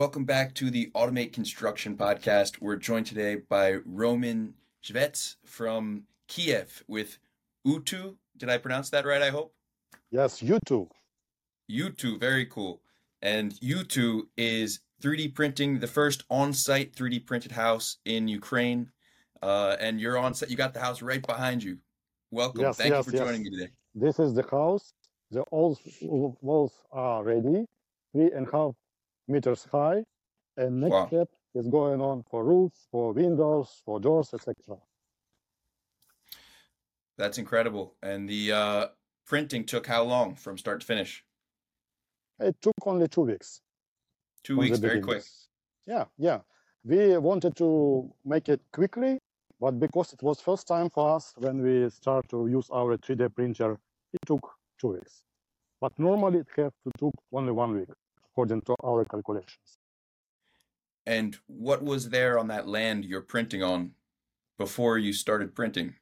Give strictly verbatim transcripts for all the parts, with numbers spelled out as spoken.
Welcome back to the Automate Construction Podcast. We're joined today by Roman Shvets from Kiev with Utu. Did I pronounce that right, I hope? Yes, you too. Utu, very cool. And Utu is three D printing, the first on-site three D printed house in Ukraine. Uh, and you're on site, you got the house right behind you. Welcome. Yes, Thank you yes, for yes. joining me today. This is the house. The all walls are ready, three and a half meters high. And next Wow, step is going on for roofs, for windows, for doors, et cetera. that's incredible. And the uh, printing took how long from start to finish? It took only two weeks Two from the weeks, very beginning. quick. Yeah, yeah. We wanted to make it quickly, but because it was first time for us when we start to use our three D printer, it took two weeks. But normally it have to took only one week, according to our calculations. And what was there on that land you're printing on before you started printing?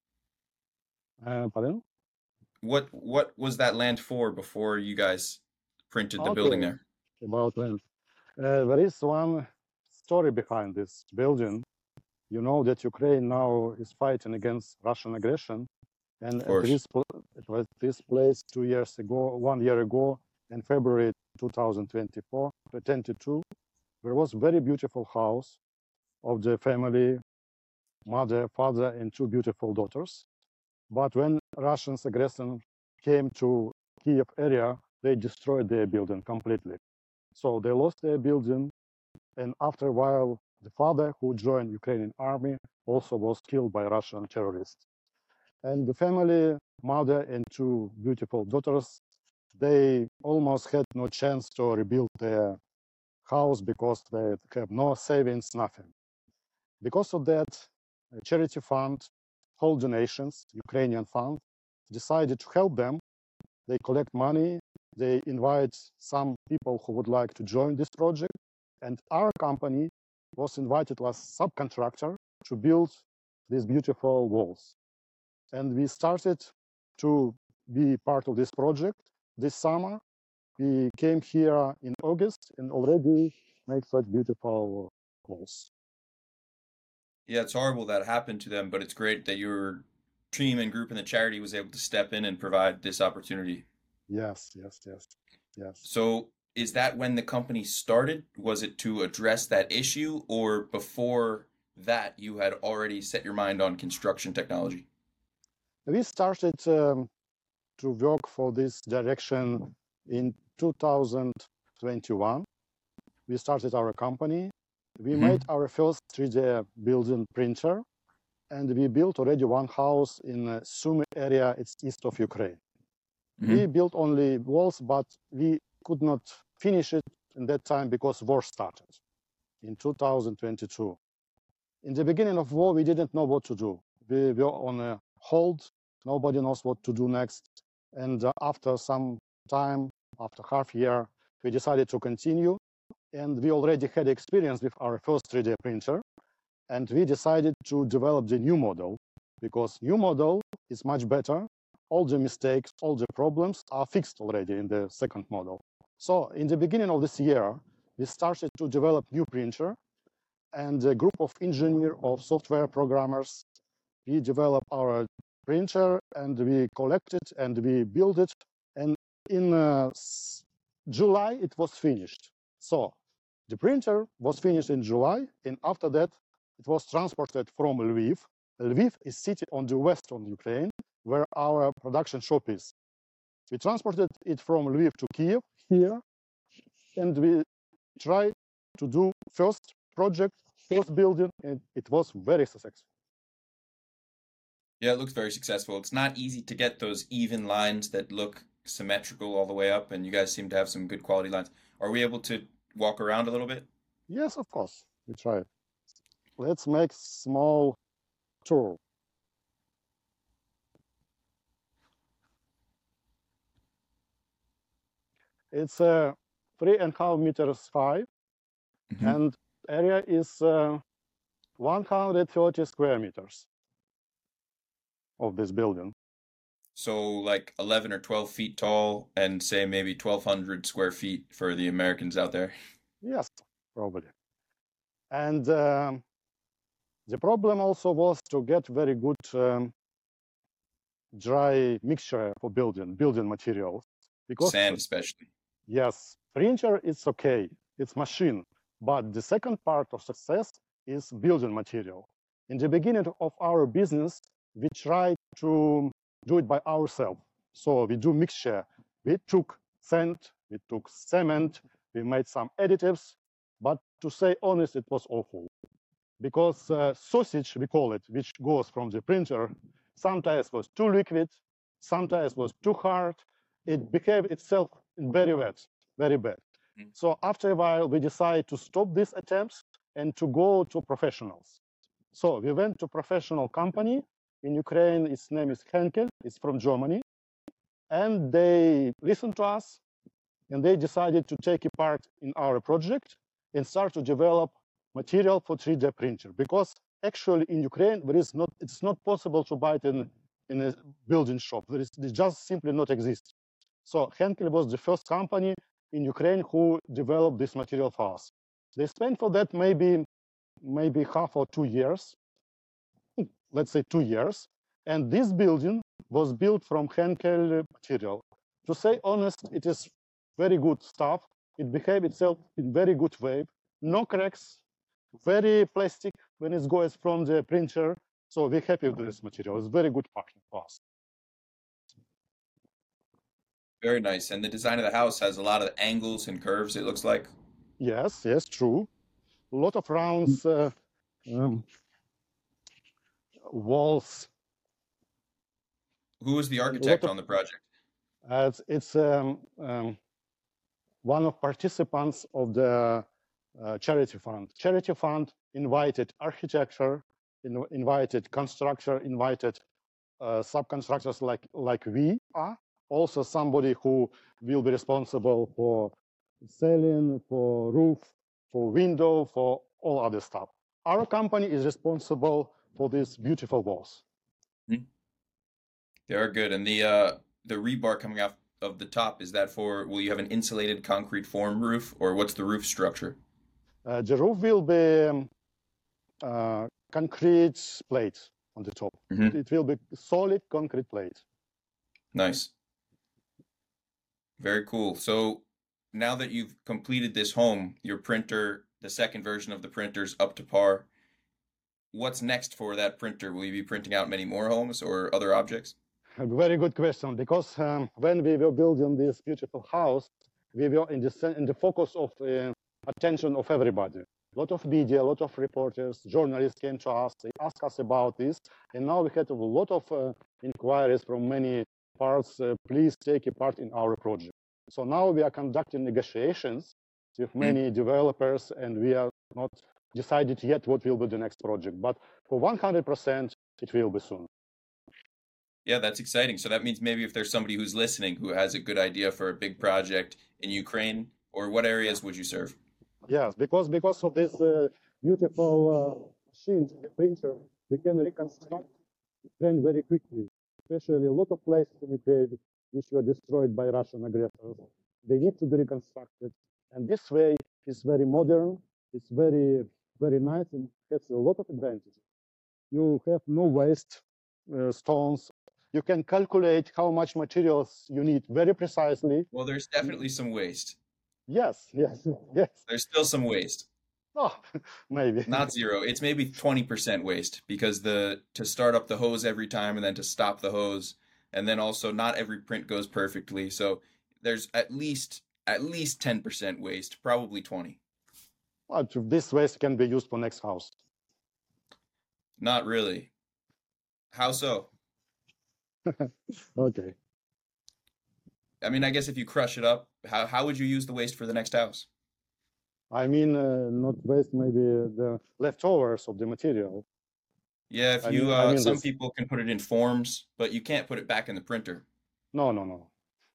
Uh, pardon? What what was that land for before you guys printed the building Okay, there? about land. Uh, there is one story behind this building. You know that Ukraine now is fighting against Russian aggression, and Of at course. this pl- it was this place two years ago, one year ago, in February twenty twenty-four, twenty-two, there was very beautiful house of the family, mother, father, and two beautiful daughters. But when Russians aggression came to Kiev area, they destroyed their building completely. So they lost their building, and after a while, the father who joined Ukrainian army also was killed by Russian terrorists. And the family, mother and two beautiful daughters, they almost had no chance to rebuild their house because they have no savings, nothing. Because of that, a charity fund, whole donations, Ukrainian fund, decided to help them. They collect money, they invite some people who would like to join this project, and our company was invited as subcontractor to build these beautiful walls. And we started to be part of this project this summer. We came here in August and already make such beautiful walls. Yeah, it's horrible that happened to them, but it's great that your team and group and the charity was able to step in and provide this opportunity. Yes, yes, yes, yes. So, is that when the company started? Was it to address that issue, or before that you had already set your mind on construction technology? We started um, to work for this direction in two thousand twenty-one. We started our company. We Hmm. made our first three D building printer, and we built already one house in uh, Sumy area. It's east of Ukraine. We Hmm. built only walls, but we could not finish it in that time because war started in two thousand twenty-two. In the beginning of war, we didn't know what to do. We were on a hold. Nobody knows what to do next. And uh, after some time, after half year, we decided to continue. And we already had experience with our first three D printer. And we decided to develop the new model because new model is much better. All the mistakes, all the problems are fixed already in the second model. So in the beginning of this year, we started to develop new printer, and a group of engineers, of software programmers, we developed our printer and we collected and we built it. And in uh, July, it was finished. So the printer was finished in July, and after that, it was transported from Lviv. Lviv is city on the western Ukraine, where our production shop is. We transported it from Lviv to Kiev here, and we tried to do first project, first building, and it was very successful. Yeah, it looks very successful. It's not easy to get those even lines that look symmetrical all the way up, and you guys seem to have some good quality lines. Are we able to walk around a little bit? Yes, of course, we tried. Let's make small tour. It's uh, three and a half meters high, Hmm. and area is uh, one hundred thirty square meters of this building. So like eleven or twelve feet tall and say maybe twelve hundred square feet for the Americans out there. Yes, probably. And um, the problem also was to get very good um, dry mixture for building, building materials. Because, Sand, especially. yes, printer is okay, it's machine. But the second part of success is building material. In the beginning of our business, we tried to do it by ourselves. So we do mixture. We took sand, we took cement, we made some additives. But to say honest, it was awful. Because uh, sausage, we call it, which goes from the printer, sometimes was too liquid, sometimes was too hard. It behaved itself very wet, very bad. Mm. So after a while, we decided to stop these attempts and to go to professionals. So we went to professional company in Ukraine. Its name is Henkel. It's from Germany. And they listened to us, and they decided to take a part in our project and start to develop material for three D printer. Because actually in Ukraine, there is not, it's not possible to buy it in, in a building shop. There is, it just simply not exist. So Henkel was the first company in Ukraine who developed this material for us. They spent for that maybe, maybe half or two years, let's say two years. And this building was built from Henkel material. To say honest, it is very good stuff. It behaved itself in very good way. No cracks, very plastic when it goes from the printer. So we're happy with this material. It's very good partner for us. Very nice. And the design of the house has a lot of angles and curves, it looks like. Yes, yes, true. A lot of rounds, uh, um, walls. Who was the A lot architect of, on the project? uh, it's it's um, um, one of participants of the uh, charity fund. Charity fund invited architecture, in, invited constructor, invited uh, subcontractors like like we are. Also somebody who will be responsible for ceiling, for roof, for window, for all other stuff. Our company is responsible for these beautiful walls. Hmm. They are good. And the uh the rebar coming off of the top, is that for, will you have an insulated concrete form roof, or what's the roof structure? Uh, the roof will be um, uh, concrete plate on the top. Hmm. It, it will be solid concrete plate. Nice. Very cool. So now that you've completed this home, your printer, the second version of the printer's up to par. What's next for that printer? Will you be printing out many more homes or other objects? A very good question, because um, when we were building this beautiful house, we were in the, in the focus of uh, attention of everybody. A lot of media, a lot of reporters, journalists came to us, they asked us about this, and now we had a lot of uh, inquiries from many parts, uh, please take a part in our project. So now we are conducting negotiations with many mm. developers, and we are not decided yet what will be the next project, but for one hundred percent it will be soon. Yeah, that's exciting. So that means maybe if there's somebody who's listening who has a good idea for a big project in Ukraine, or what areas would you serve? Yes, because because of this uh, beautiful uh, machine, the printer, we can reconstruct Ukraine very quickly. Especially a lot of places in Ukraine which were destroyed by Russian aggressors. They need to be reconstructed, and this way is very modern. It's very very nice and has a lot of advantages. You have no waste uh, stones. You can calculate how much materials you need very precisely. Well, there's definitely some waste. Yes, yes, yes. There's still some waste. Oh, maybe. Not zero. It's maybe twenty percent waste, because the to start up the hose every time and then to stop the hose, and then also not every print goes perfectly. So there's at least at least ten percent waste, probably twenty. Well, this waste can be used for next house. Not really. How so? Okay. I mean, I guess if you crush it up, how how would you use the waste for the next house? I mean, uh, not waste, maybe the leftovers of the material. Yeah, if I you, mean, uh, I mean some this. people can put it in forms, but you can't put it back in the printer. No, no, no.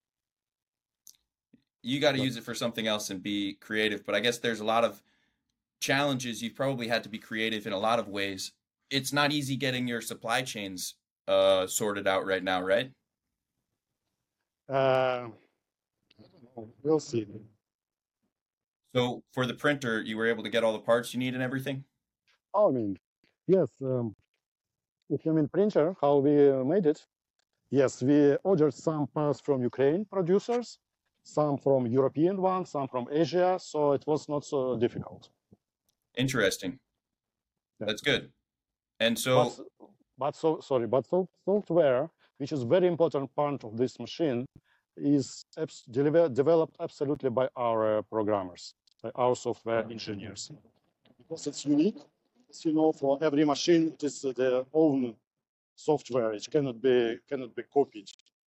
You got to But, use it for something else and be creative. But I guess there's a lot of challenges. You've probably had to be creative in a lot of ways. It's not easy getting your supply chains uh, sorted out right now, right? uh, we'll see. So for the printer, you were able to get all the parts you need and everything? I mean, yes, um, if you mean printer, how we uh, made it, yes, we ordered some parts from Ukraine producers, some from European ones, some from Asia, so it was not so difficult. Interesting. Yeah. That's good. And But, so, but so sorry, but so, software, which is very important part of this machine, is abs- deliver, developed absolutely by our uh, programmers, by our software engineers, because it's unique. As you know, for every machine, it is uh, their own software. It cannot be cannot be copied.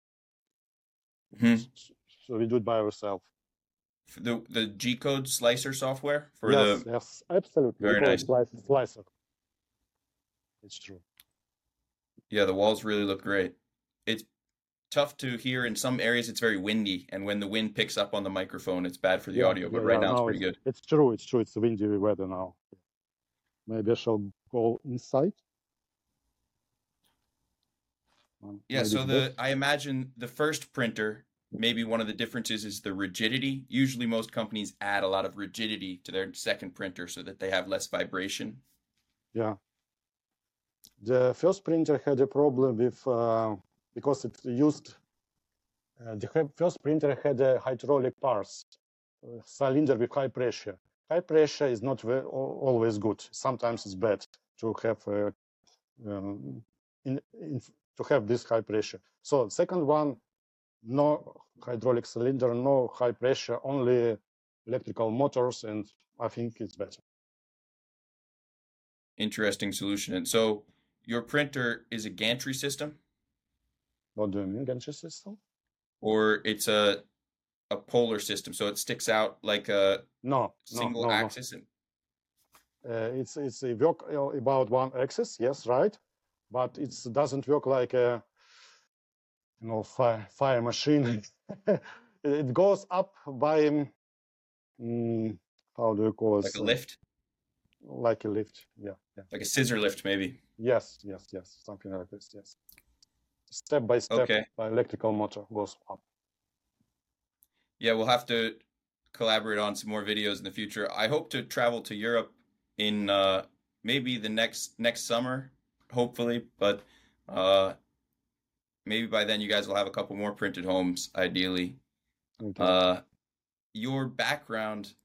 mhm. So we do it by ourselves. the the G code slicer software for Yes, the yes, absolutely. We very call it nice. slice, slicer. It's true. Yeah, the walls really look great. It's tough to hear in some areas. It's very windy, and when the wind picks up on the microphone, it's bad for the Yeah, audio. yeah, But right yeah. now, it's Now pretty it's good. it's true. It's true. It's windy weather now. Maybe I shall go inside. Um, Yeah, maybe so it's the best. I imagine the first printer, maybe one of the differences is the rigidity. Usually most companies add a lot of rigidity to their second printer so that they have less vibration. Yeah. The first printer had a problem with uh, because it used uh, the he- first printer had a hydraulic parts uh, cylinder with high pressure. High pressure is not ve- al- always good. Sometimes it's bad to have uh, um, in, in, to have this high pressure. So second one, no hydraulic cylinder, no high pressure, only electrical motors, and I think it's better. Interesting solution. And so your printer is a gantry system What do you mean, gantry system? or it's a a polar system, so it sticks out like a No, no, single no, no. axis and Uh, it's it's a work uh, about one axis, yes, right, but it doesn't work like a you know fire fire machine. It goes up by um, mm, how do you call it? like a Uh, lift, like a lift. Yeah, yeah. like a scissor lift maybe. Yes, yes, yes. Something like this. Yes. Step by step, Okay. by electrical motor goes up. Yeah, we'll have to collaborate on some more videos in the future. I hope to travel to Europe in uh maybe the next next summer, hopefully, but uh maybe by then you guys will have a couple more printed homes, ideally. Okay. Uh your background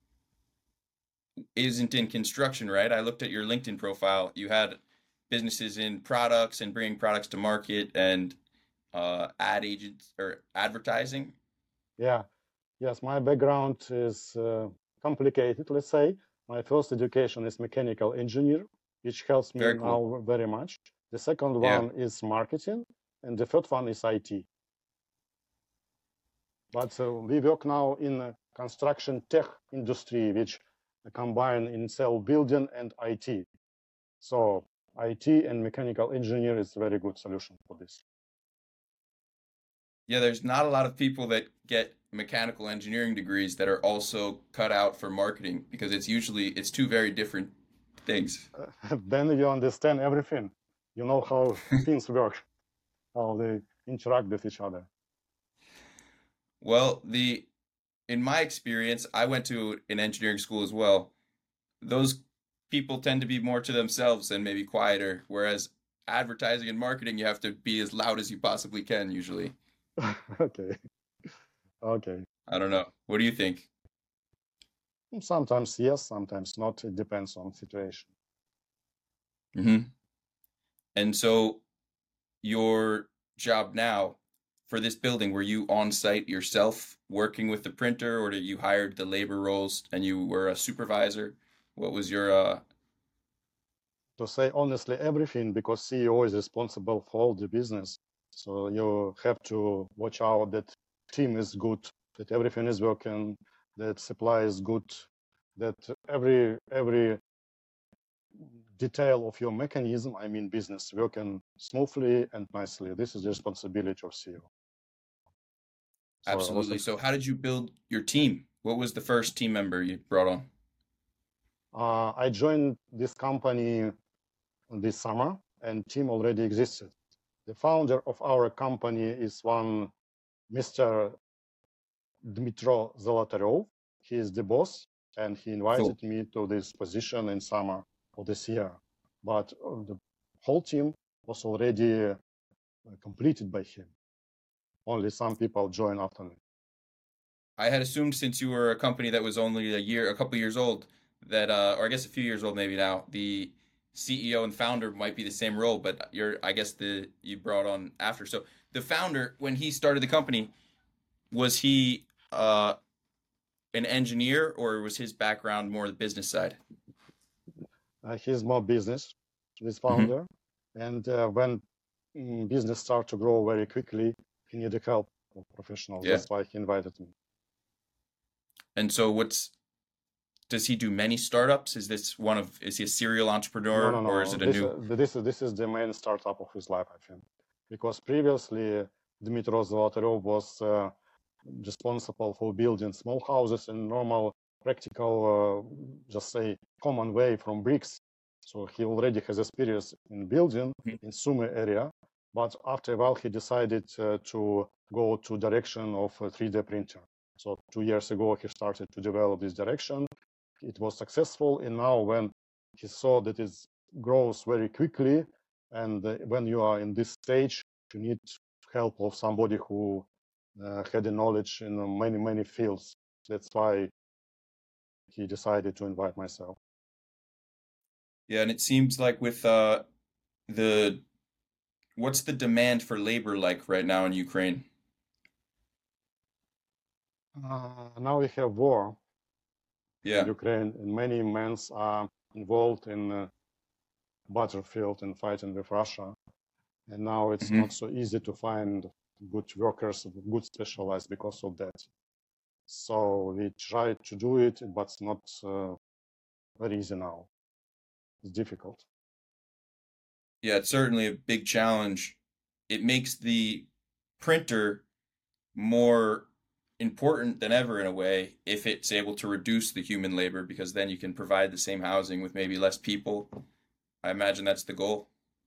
isn't in construction, right? I looked at your LinkedIn profile. You had businesses in products and bringing products to market and uh, ad agents or advertising. Yeah. Yes, my background is uh, complicated, let's say. My first education is mechanical engineer, which helps me Very cool. now very much. The second Yeah, one is marketing, and the third one is I T. But uh, we work now in a construction tech industry, which combine in cell building and I T. So I T and mechanical engineer is a very good solution for this. yeah. There's not a lot of people that get mechanical engineering degrees that are also cut out for marketing because it's usually it's two very different things. Uh, then you understand everything. You know how things work, how they interact with each other. Well, the in my experience, I went to an engineering school as well. Those people tend to be more to themselves and maybe quieter, whereas advertising and marketing, you have to be as loud as you possibly can, usually. Okay, okay. I don't know. What do you think? Sometimes yes, sometimes not. It depends on situation. Hmm. And so your job now for this building, were you on site yourself working with the printer, or did you hired the labor roles and you were a supervisor? What was your uh To say honestly, everything, because C E O is responsible for all the business. So you have to watch out that team is good, that everything is working, that supply is good, that every every detail of your mechanism, I mean business, working smoothly and nicely. This is the responsibility of C E O. So I was absolutely. So how did you build your team? What was the first team member you brought on? uh, I joined this company this summer, and team already existed. The founder of our company is one Mister Dmitro Zolotaryov. He is the boss. and he Cool. invited me to this position in summer of this year. But uh, the whole team was already uh, completed by him. Only some people joined after me. I had assumed since you were a company that was only a year, a couple years old, that, uh, or I guess a few years old maybe now, the C E O and founder might be the same role, but you're, I guess the you brought on after. So the founder, when he started the company, was he uh, an engineer or was his background more the business side? Uh, he's more business, this hmm founder. And uh, when mm, business started to grow very quickly, he needed help of professionals. Yeah. That's why he invited me. And so what's, does he do many startups? Is this one of, is he a serial No, entrepreneur no, or is no. it a This, new? uh, this, this is the main startup of his life, I think. Because previously, Dmitry Zolotaryov was uh, responsible for building small houses in normal, practical, uh, just say, common way from bricks. So he already has experience in building Mhm. in Sumy area. But after a while, he decided uh, to go to direction of a three D printer. So two years ago, he started to develop this direction. It was successful, and now when he saw that it grows very quickly, and uh, when you are in this stage, you need help of somebody who uh, had the knowledge in many, many fields. That's why he decided to invite myself. Yeah, and it seems like with uh, the, what's the demand for labor like right now in Ukraine? Uh, now we have war in Yeah. Ukraine, and many men are involved in uh, battlefield and fighting with Russia. And now it's hmm not so easy to find good workers, good specialized because of that. So we try to do it, but it's not uh, very easy now. It's difficult. Yeah, it's certainly a big challenge. It makes the printer more important than ever in a way if it's able to reduce the human labor because then you can provide the same housing with maybe less people. I imagine that's the goal.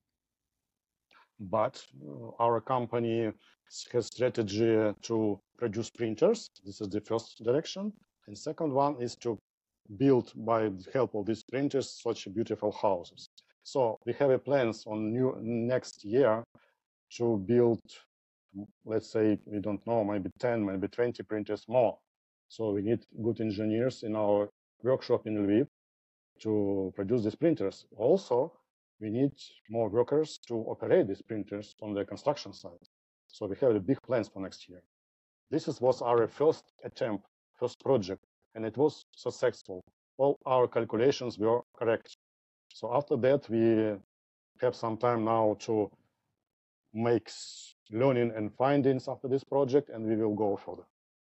But uh, our company has strategy to produce printers. This is the first direction. And second one is to build by the help of these printers such beautiful houses. So we have a plans on new next year to build, let's say, we don't know, maybe ten, maybe twenty printers more. So we need good engineers in our workshop in Lviv to produce these printers. Also, we need more workers to operate these printers on the construction site. So we have the big plans for next year. This is, was our first attempt, first project, and it was successful. All our calculations were correct. So after that, we have some time now to make learning and findings after this project, and we will go further.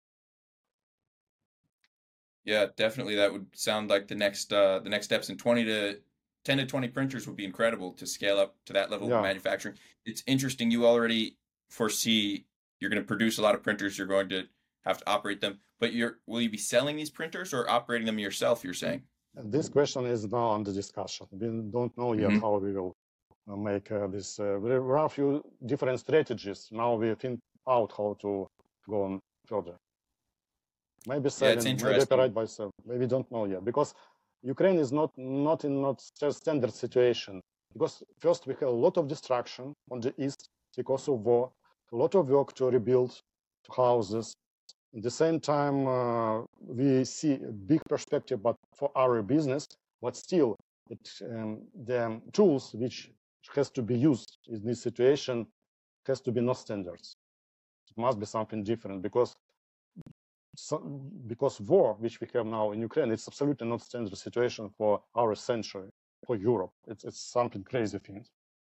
Yeah, definitely that would sound like the next uh the next steps in twenty to ten to twenty printers would be incredible to scale up to that level of Yeah, manufacturing. It's interesting you already foresee you're going to produce a lot of printers, you're going to have to operate them, but you're will you be selling these printers or operating them yourself, you're saying? and this question is now under discussion. We don't know yet hmm how we will uh, make uh, this. Uh, there are a few different strategies. Now we think out how to go on further. Maybe Yeah, it's selling, maybe interesting. operate by self. Maybe don't know yet because Ukraine is not not in not standard situation. Because first we have a lot of destruction on the east because of war, a lot of work to rebuild houses. At the same time, uh, we see a big perspective, but for our business, but still, it, um, the tools which has to be used in this situation has to be not standards. It must be something different because so, because war, which we have now in Ukraine, it's absolutely not standard situation for our century, for Europe. It's it's something crazy thing.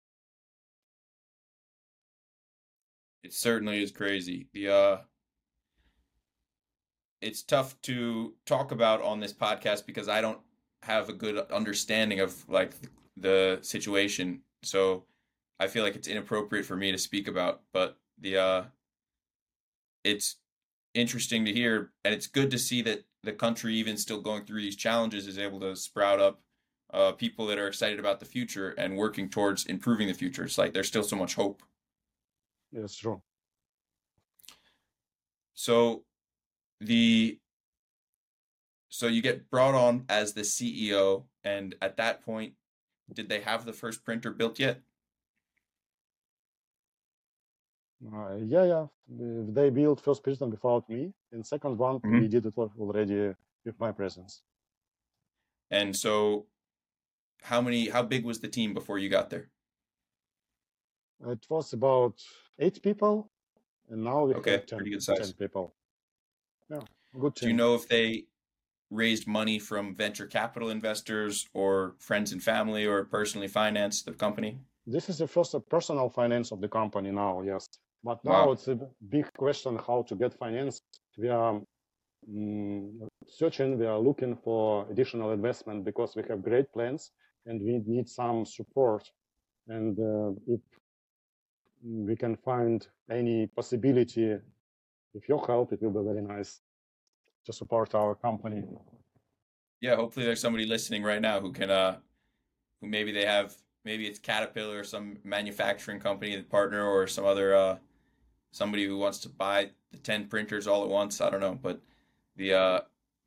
It certainly is crazy. The uh it's tough to talk about on this podcast because I don't have a good understanding of like the situation. So I feel like it's inappropriate for me to speak about, but the uh it's interesting to hear and it's good to see that the country even still going through these challenges is able to sprout up uh people that are excited about the future and working towards improving the future. It's like there's still so much hope. Yes, true. So the so you get brought on as the C E O, and at that point, did they have the first printer built yet? Uh, yeah, yeah. Uh, They built first printer without me. In second one, Hmm. we did it al- already with my presence. And so, how many, how big was the team before you got there? It was about eight people, and now we Okay, have ten, pretty good ten size. people. Yeah, good Do you team. know if they raised money from venture capital investors or friends and family or personally financed the company? This is the first uh, personal finance of the company now, yes. But now Wow. it's a big question how to get finance. We are mm, searching, we are looking for additional investment because we have great plans and we need some support. And uh, if we can find any possibility with your help, it will be very nice to support our company. Yeah, hopefully there's somebody listening right now who can uh who maybe they have maybe it's Caterpillar or some manufacturing company that partner or some other uh somebody who wants to buy the ten printers all at once. I don't know, but the uh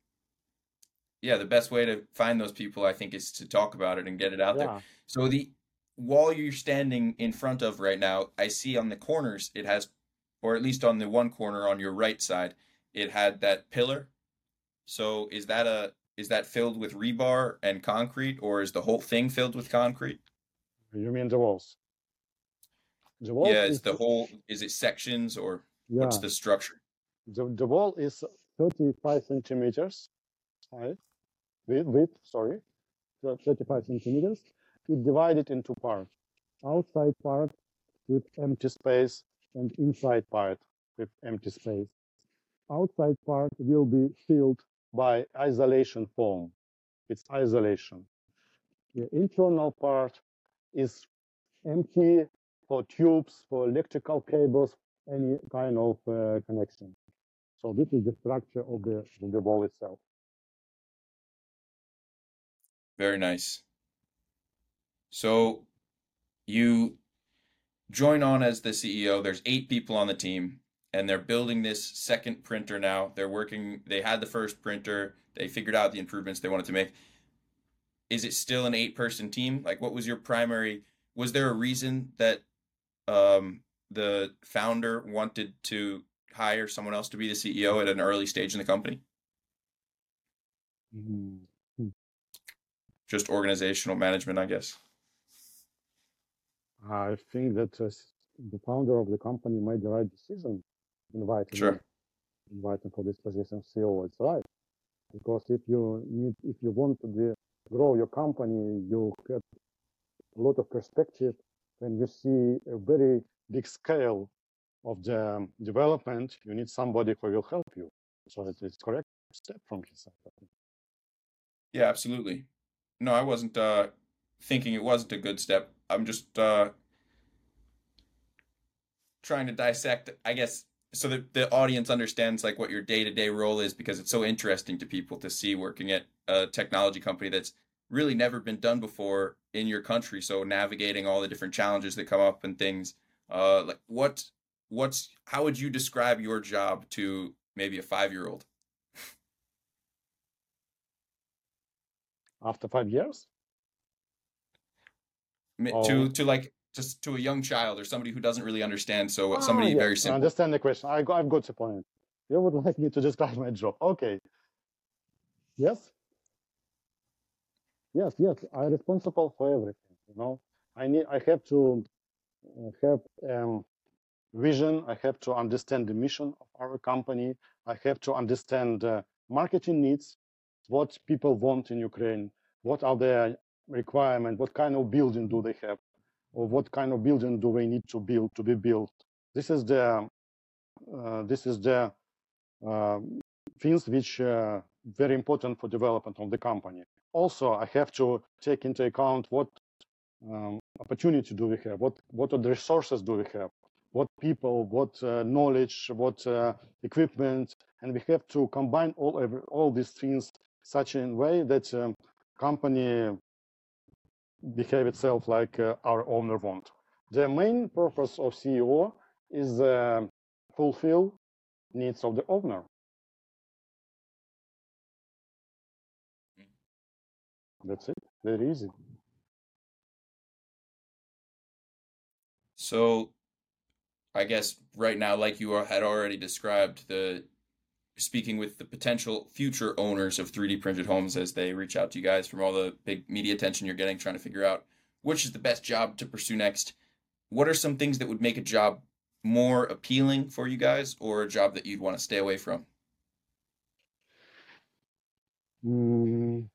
yeah, the best way to find those people I think is to talk about it and get it out there. Yeah, So the wall you're standing in front of right now, I see on the corners it has, or at least on the one corner on your right side, it had that pillar. So is that a is that filled with rebar and concrete, or is the whole thing filled with concrete? you mean the walls. The walls Yeah, is is, the whole is it sections or what's yeah, the structure? the, the wall is thirty-five centimeters high, width, width, sorry, thirty-five centimeters. It divided into parts. Outside part with empty space and inside part with empty space. Outside part will be filled by isolation foam. It's isolation. The internal part is empty for tubes, for electrical cables, any kind of uh, connection. So this is the structure of the, of the wall itself. Very nice. So you join on as the C E O. There's eight people on the team, and they're building this second printer now. They're working, they had the first printer, they figured out the improvements they wanted to make. Is it still an eight person team? Like, what was your primary? Was there a reason that um, the founder wanted to hire someone else to be the C E O at an early stage in the company? Mm. Just organizational management, I guess. I think that uh, the founder of the company made the right decision inviting me, Sure. inviting for this position of C E O. It's right. Because if you need, if you want to de- grow your company, you get a lot of perspective when you see a very big scale of the um, development. You need somebody who will help you. So it, it's correct step from his side. Yeah, absolutely. No, I wasn't uh, thinking it wasn't a good step. I'm just uh, trying to dissect, I guess, so that the audience understands like what your day-to-day role is because it's so interesting to people to see working at a technology company that's really never been done before in your country. So navigating all the different challenges that come up and things. Uh, like what what's how would you describe your job to maybe a five-year-old? After five years, To oh, to like just to a young child or somebody who doesn't really understand. So ah, somebody yeah, very I simple. understand the question. I got, I've got the point. You would like me to describe my job? Okay. Yes, yes, yes. I'm responsible for everything. You know, I need. I have to uh, have um, vision. I have to understand the mission of our company. I have to understand uh, marketing needs, what people want in Ukraine, what are their requirements, what kind of building do they have, or what kind of building do they need to build to be built. This is the uh, this is the uh, things which are uh, very important for development of the company. Also, I have to take into account what um, opportunity do we have, what what are the resources do we have, what people, what uh, knowledge, what uh, equipment, and we have to combine all every, all these things such in a way that um, company behave itself like uh, our owner want. The main purpose of C E O is uh, fulfill needs of the owner. That's it. Very easy. So I guess right now, like you had already described, the speaking with the potential future owners of three D printed homes as they reach out to you guys from all the big media attention you're getting, trying to figure out which is the best job to pursue next. What are some things that would make a job more appealing for you guys, or a job that you'd want to stay away from? Mm,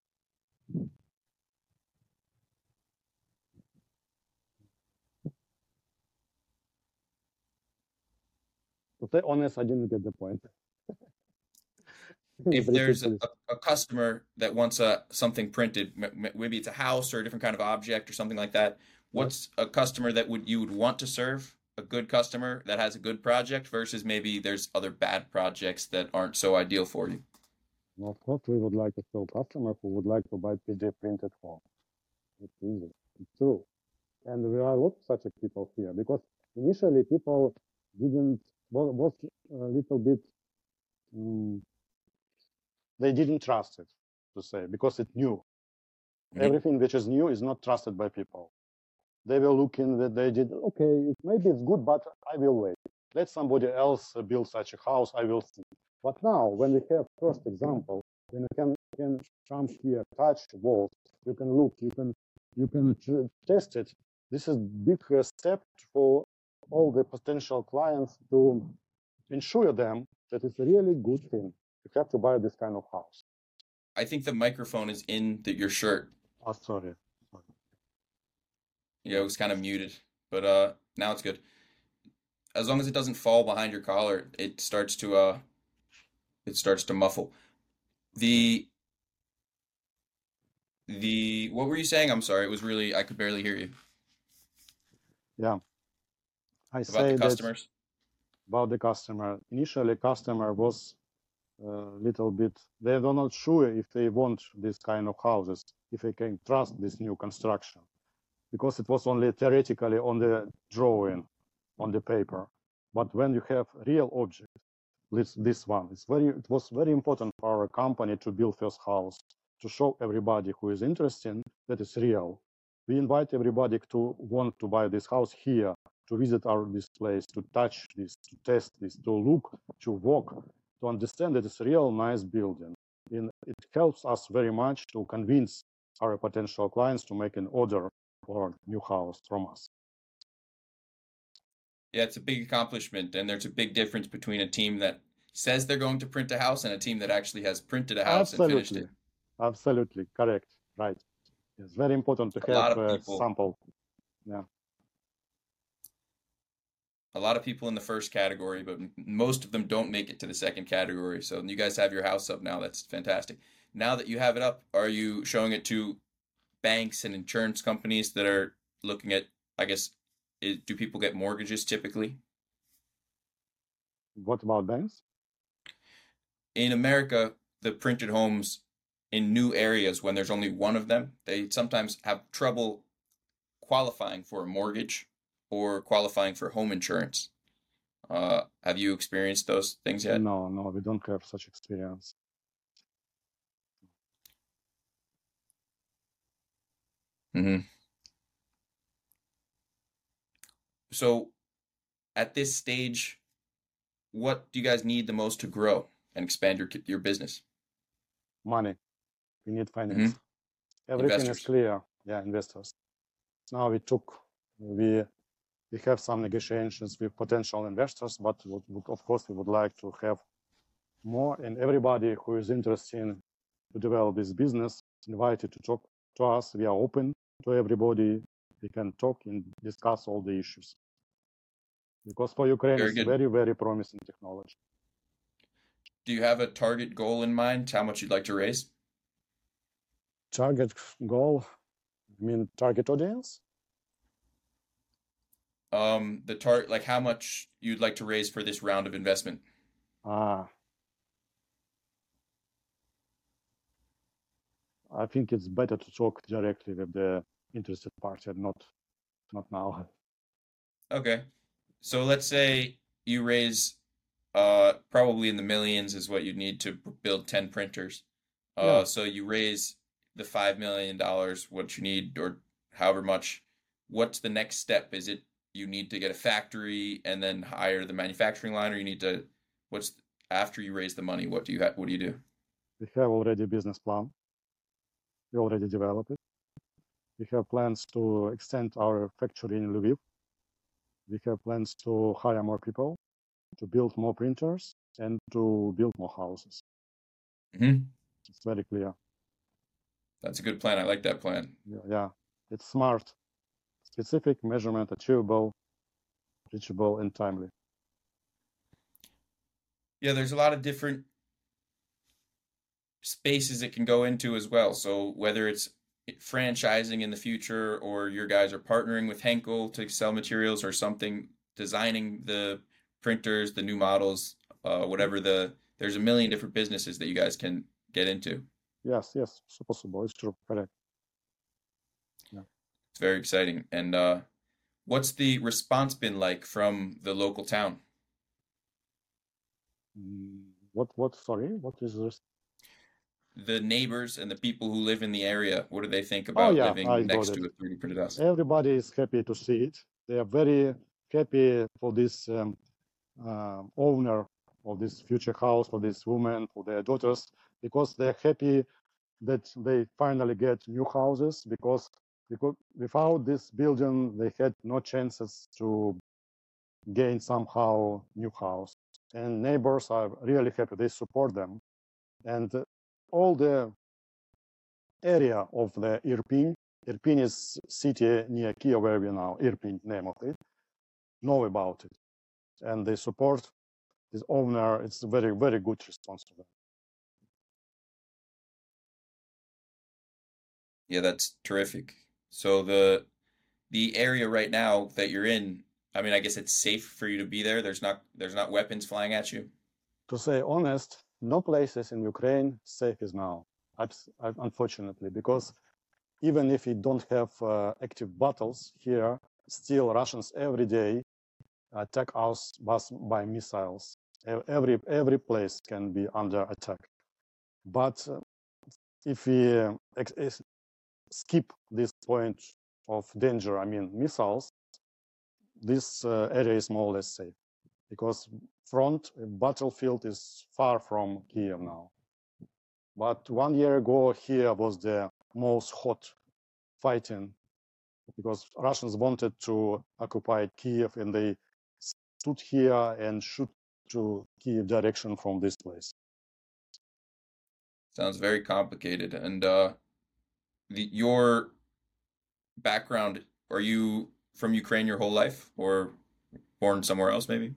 to be honest, I didn't get the point. If Repeat, there's a, please. a customer that wants a something printed, maybe it's a house or a different kind of object or something like that, Yes. what's a customer that would you would want to serve? A good customer that has a good project versus maybe there's other bad projects that aren't so ideal for you. Well, of course, we would like to show customer who would like to buy P D printed home. It's easy. It's true. And there are a lot of such people here because initially people didn't, was, was a little bit, um, they didn't trust it, to say, because it's new. Mhm. Everything which is new is not trusted by people. They were looking that they did, okay, maybe it's good, but I will wait. Let somebody else build such a house, I will see. But now, when we have first example, when you can, can jump here, touch walls, you can look, you can, you can test it. This is big uh, step for all the potential clients to ensure them that it's a really good thing. You have to buy this kind of house. I think the microphone is in the, your shirt. Oh, sorry. sorry. Yeah, it was kind of muted, but uh, now it's good. As long as it doesn't fall behind your collar, it starts to uh, it starts to muffle. The the what were you saying? I'm sorry, it was really I could barely hear you. Yeah, I About the say that customers. about the customer. Initially, customer was a little bit, they are not sure if they want this kind of houses, if they can trust this new construction, because it was only theoretically on the drawing, on the paper. But when you have real object, this, this one, it's very, it was very important for our company to build first house, to show everybody who is interested that it's real. We invite everybody to want to buy this house here, to visit our this place, to touch this, to test this, to look, to walk, to understand that it's a real nice building. And it helps us very much to convince our potential clients to make an order for a new house from us. Yeah, it's a big accomplishment, and there's a big difference between a team that says they're going to print a house and a team that actually has printed a house and finished Absolutely, it. absolutely correct, right. It's very important to A have lot of a people, sample. Yeah. a lot of people in the first category, but most of them don't make it to the second category. So you guys have your house up now. That's fantastic. Now that you have it up, are you showing it to banks and insurance companies that are looking at, I guess, it, do people get mortgages typically? What about banks? In America, the printed homes in new areas, when there's only one of them, they sometimes have trouble qualifying for a mortgage or qualifying for home insurance. Uh, have you experienced those things yet? No, no, we don't have such experience. Mm-hmm. So at this stage, what do you guys need the most to grow and expand your your business? Money. We need Mm-hmm. finance. Everything is Investors. clear. Yeah, investors. Now we took, we we have some negotiations with potential investors, but would, would, of course we would like to have more. And everybody who is interested to develop this business, invited to talk to us. We are open to everybody. We can talk and discuss all the issues. Because for Ukraine, Very it's good. very, very promising technology. Do you have a target goal in mind? How much you'd like to raise? Target goal, I mean, target audience? Um, the tar like how much you'd like to raise for this round of investment? Ah, I think it's better to talk directly with the interested party, not not now. Okay. So let's say you raise uh probably in the millions is what you'd need to build ten printers. Yeah, Uh, so you raise the five million dollars, what you need, or however much, what's the next step? Is it you need to get a factory and then hire the manufacturing line, or you need to, what's after you raise the money, what do you have, what do you do? We have already a business plan. We already developed it. We have plans to extend our factory in Lviv. We have plans to hire more people, to build more printers, and to build more houses. Mm-hmm. It's very clear. That's a good plan. I like that plan. Yeah, yeah. It's smart, specific, measurement, achievable, reachable, and timely. Yeah, there's a lot of different spaces it can go into as well. So whether it's franchising in the future, or your guys are partnering with Henkel to sell materials or something, designing the printers, the new models, uh, whatever the, there's a million different businesses that you guys can get into. Yes, yes, it's possible. It's true. Correct. Yeah. It's very exciting. And uh, what's the response been like from the local town? Mm, What, what, sorry, what is this? The neighbors and the people who live in the area, what do they think Oh, about yeah, I living got next it. to a three D printed house? Everybody is happy to see it. They are very happy for this um, uh, owner of this future house, for this woman, for their daughters, because they're happy that they finally get new houses, because, because without this building, they had no chances to gain somehow new house. And neighbors are really happy. They support them. And uh, all the area of the Irpin, Irpin is city near Kiev where we now, Irpin, name of it, know about it. And they support this owner. It's a very, very good response to them. Yeah, that's terrific. So the the area right now that you're in, I mean, I guess it's safe for you to be there. There's not there's not weapons flying at you. To say honest, no places in Ukraine safe as now, unfortunately, because even if we don't have uh, active battles here, still Russians every day attack us by missiles. Every every place can be under attack. But uh, if we uh, skip this point of danger, I mean missiles, this uh, area is more or less safe, because front battlefield is far from Kiev now. But one year ago, here was the most hot fighting, because Russians wanted to occupy Kiev, and they stood here and shoot to Kiev direction from this place. Sounds very complicated. And uh, the, your background, are you from Ukraine your whole life, or born somewhere else maybe?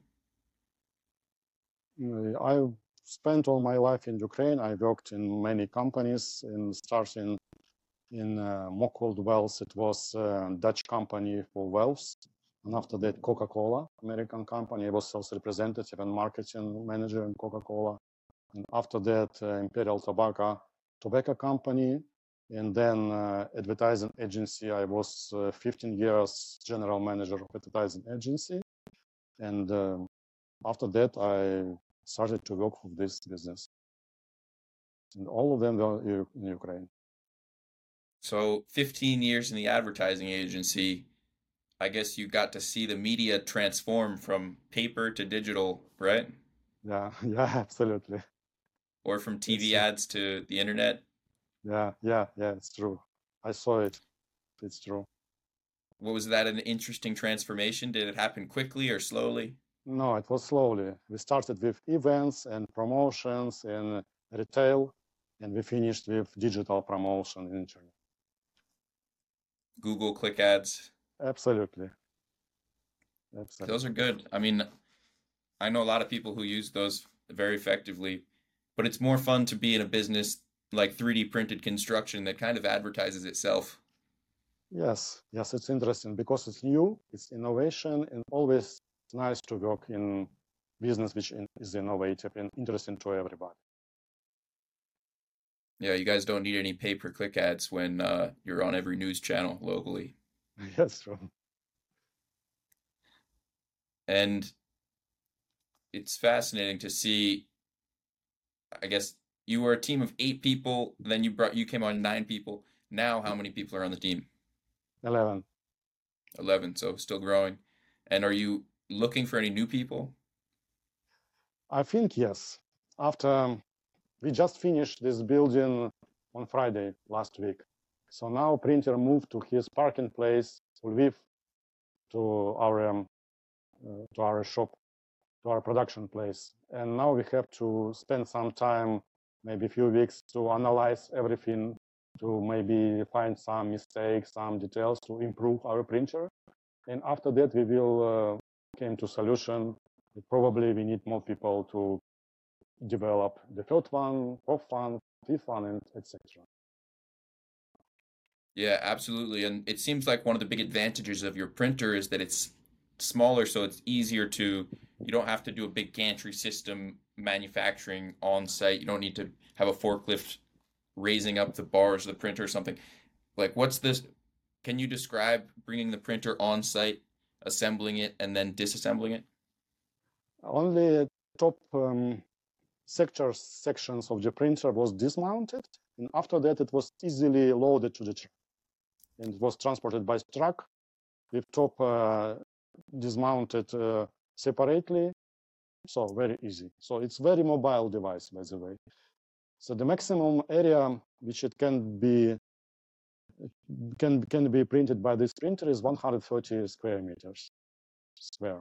I spent all my life in Ukraine. I worked in many companies, and starting in uh, Mockwold Wells. It was a Dutch company for valves. And after that, Coca-Cola, American company. I was sales representative and marketing manager in Coca-Cola. And after that, uh, Imperial Tobacco, tobacco company. And then uh, advertising agency. I was uh, fifteen years general manager of advertising agency. And uh, after that, I started to work for this business. And all of them were in Ukraine. So fifteen years in the advertising agency, I guess you got to see the media transform from paper to digital, right? Yeah, yeah, absolutely. Or from T V It's, ads to the internet. Yeah, yeah, yeah, it's true. I saw it. It's true. What was that, an interesting transformation? Did it happen quickly or slowly? No, it was slowly. We started with events and promotions and retail, and we finished with digital promotion and internet. Google click ads. Absolutely. Absolutely. Those are good. I mean, I know a lot of people who use those very effectively, but it's more fun to be in a business like three D printed construction that kind of advertises itself. Yes, yes, it's interesting because it's new, it's innovation, and always nice to work in business which is innovative and interesting to everybody. Yeah, you guys don't need any pay-per-click ads when uh, you're on every news channel locally. Yes, true. And it's fascinating to see, I guess, you were a team of eight people, then you brought you came on nine people. Now how many people are on the team? eleven. eleven, so still growing. And are you looking for any new people? I think yes. After um, we just finished this building on Friday last week. So now printer moved to his parking place, Lviv, to our um, uh, to our shop, to our production place. And now we have to spend some time, maybe a few weeks, to analyze everything, to maybe find some mistakes, some details to improve our printer. And after that, we will uh, came to solution. Probably we need more people to develop the third one, fourth one, fifth one, and et cetera. Yeah, absolutely. And it seems like one of the big advantages of your printer is that it's smaller, so it's easier to, you don't have to do a big gantry system manufacturing on site. You don't need to have a forklift raising up the bars of the printer or something. Like, what's this? Can you describe bringing the printer on site, assembling it, and then disassembling it? Only top um, sectors, sections of the printer was dismounted, and after that it was easily loaded to the truck. And it was transported by truck with top uh, dismounted uh, separately, so very easy. So it's very mobile device, by the way. So the maximum area which it can be can can be printed by this printer is one hundred thirty square meters square.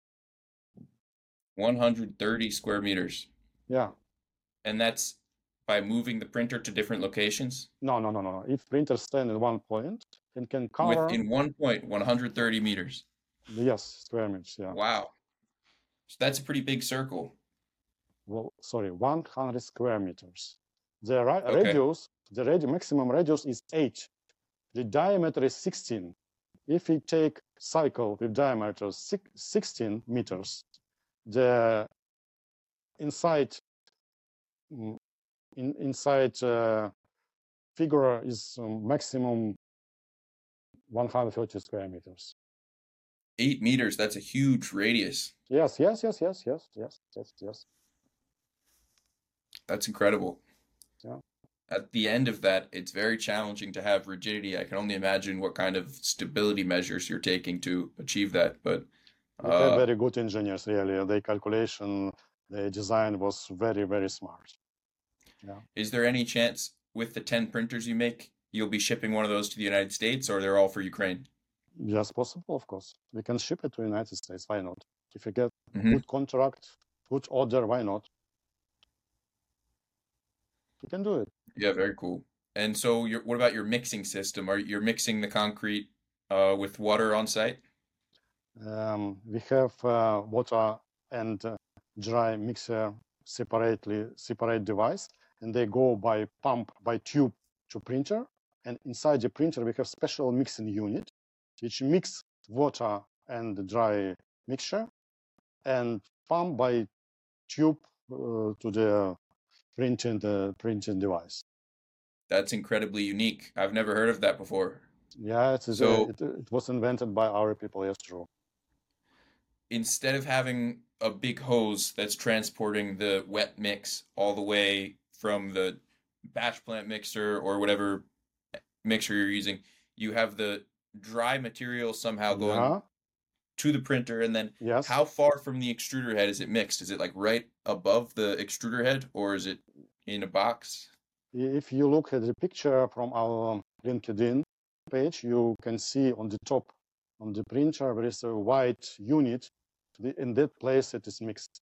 one hundred thirty square meters. Yeah. And that's by moving the printer to different locations? No, no, no, no. If printer stand in one point, it can cover. Within one point, one hundred thirty meters. Yes, square meters. Yeah. Wow. So that's a pretty big circle. Well, sorry, one hundred square meters. The ra Okay. radius, the radi maximum radius is eight. The diameter is sixteen. If we take cycle with diameter sixteen meters, the inside in inside uh, figure is um, maximum one hundred thirty square meters. Eight meters, that's a huge radius. Yes, yes, yes, yes, yes, yes, yes, yes. That's incredible. Yeah. At the end of that, it's very challenging to have rigidity. I can only imagine what kind of stability measures you're taking to achieve that. But we have uh, very good engineers, really. Their calculation, their design was very, very smart. Yeah. Is there any chance with the ten printers you make, you'll be shipping one of those to the United States, or they're all for Ukraine? Yes, possible, of course. We can ship it to the United States. Why not? If you get Mm-hmm. good contract, good order, why not? You can do it. Yeah, very cool. And so, your, what about your mixing system? Are you mixing the concrete uh, with water on site? Um, we have uh, water and uh, dry mixer separately, separate device, and they go by pump, by tube to printer. And inside the printer, we have special mixing unit, which mix water and dry mixture, and pump by tube uh, to the printing the printing device. That's incredibly unique. I've never heard of that before. Yeah, it is. So a, it, it was invented by our people. Yes, true. instead of having a big hose that's transporting the wet mix all the way from the batch plant mixer or whatever mixer you're using, you have the dry material somehow going Yeah. to the printer, and then Yes. how far from the extruder head is it mixed? Is it like right above the extruder head, or is it in a box? If you look at the picture from our LinkedIn page, you can see on the top, on the printer, there is a white unit. In that place, it is mixed.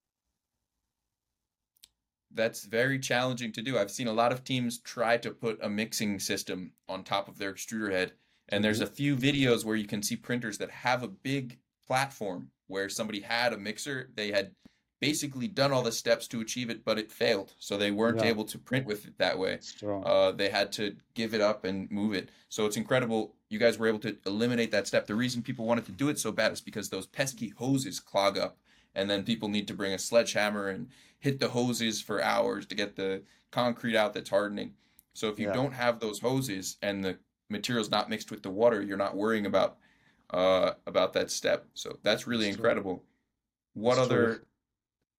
That's very challenging to do. I've seen a lot of teams try to put a mixing system on top of their extruder head, and there's a few videos where you can see printers that have a big platform where somebody had a mixer. They had basically done all the steps to achieve it, but it failed. So they weren't Yeah. able to print with it that way. It's true. Uh, they had to give it up and move it. So it's incredible. You guys were able to eliminate that step. The reason people wanted to do it so bad is because those pesky hoses clog up, and then people need to bring a sledgehammer and hit the hoses for hours to get the concrete out that's hardening. So if you Yeah. don't have those hoses and the material's not mixed with the water, you're not worrying about uh, about that step. So that's really It's true. incredible. What It's true. other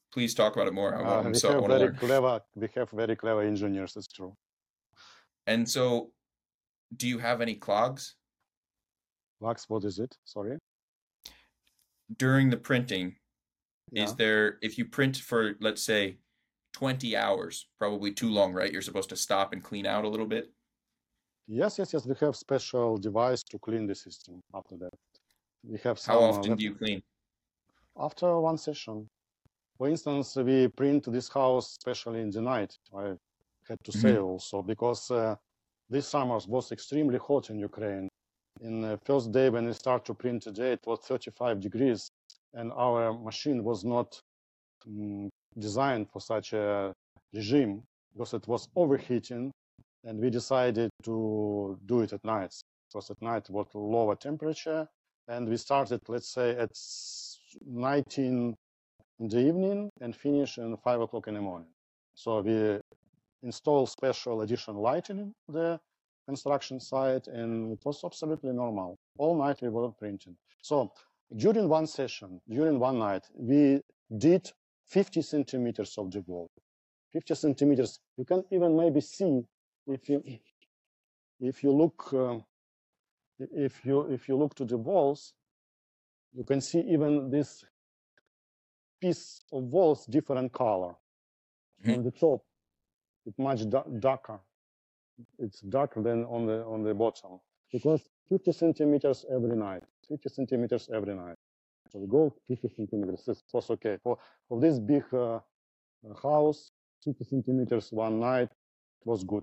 Please talk about it more. I, Uh, I'm we so I have want to very learn. clever, we have very clever engineers. It's true. And so, do you have any clogs Max, what is it? Sorry. during the printing? Yeah. Is there, if you print for, let's say, twenty hours, probably too long, right? You're supposed to stop and clean out a little bit. Yes, yes, yes. We have special device to clean the system after that. We have How some uh, often left do you clean? after one session. For instance, we print this house especially in the night. I had to say Mhm. also because uh, this summer was extremely hot in Ukraine. In the first day when we start to print today, it was thirty-five degrees, and our machine was not um, designed for such a regime because it was overheating, and we decided to do it at night because at night it was lower temperature, and we started, let's say, at nineteen in the evening and finish at five o'clock in the morning. So we install special additional lighting in the construction site, and it was absolutely normal. All night we were printing. So during one session, during one night, we did fifty centimeters of the wall. fifty centimeters. You can even maybe see if you if you look uh, if you if you look to the walls, you can see even this piece of walls different color. Mhm. On the top, it's much da darker. It's darker than on the on the bottom because fifty centimeters every night. fifty centimeters every night. So we go fifty centimeters. This was okay for for this big uh, house. fifty centimeters one night was good.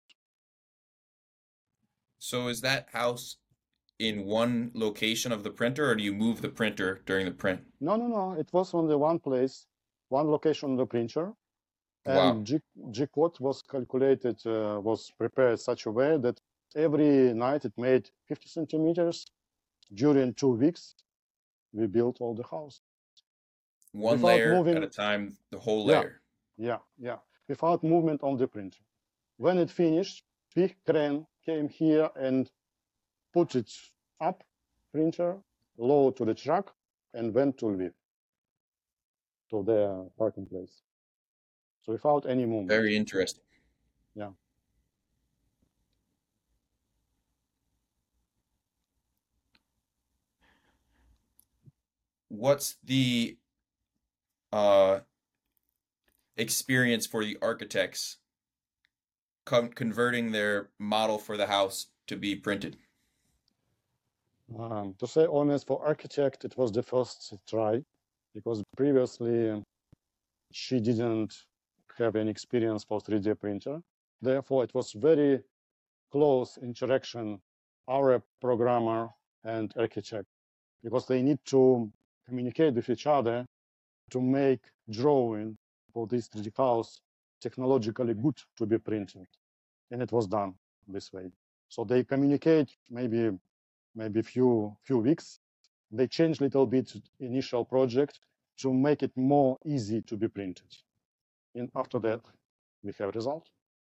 So is that house in one location of the printer, or do you move the printer during the print? No, no, no. It was on the one place, one location on the printer, Wow. and G, G code was calculated, uh, was prepared such a way that every night it made fifty centimeters. During two weeks, we built all the house One without layer at a moving. time, the whole Yeah, layer. yeah, yeah, without movement on the printer. When it finished, big crane came here and put it up printer, low to the truck, and went to Lviv, to their parking place. So without any movement. Very interesting. Yeah. What's the uh, experience for the architects con converting their model for the house to be printed? Um, to say honest, for architect, it was the first try because previously she didn't have any experience for three D printer. Therefore, it was very close interaction, our programmer and architect, because they need to communicate with each other to make drawing for this three D house technologically good to be printed. And it was done this way. So they communicate maybe maybe few few weeks. They change a little bit initial project to make it more easy to be printed. And after that, we have result.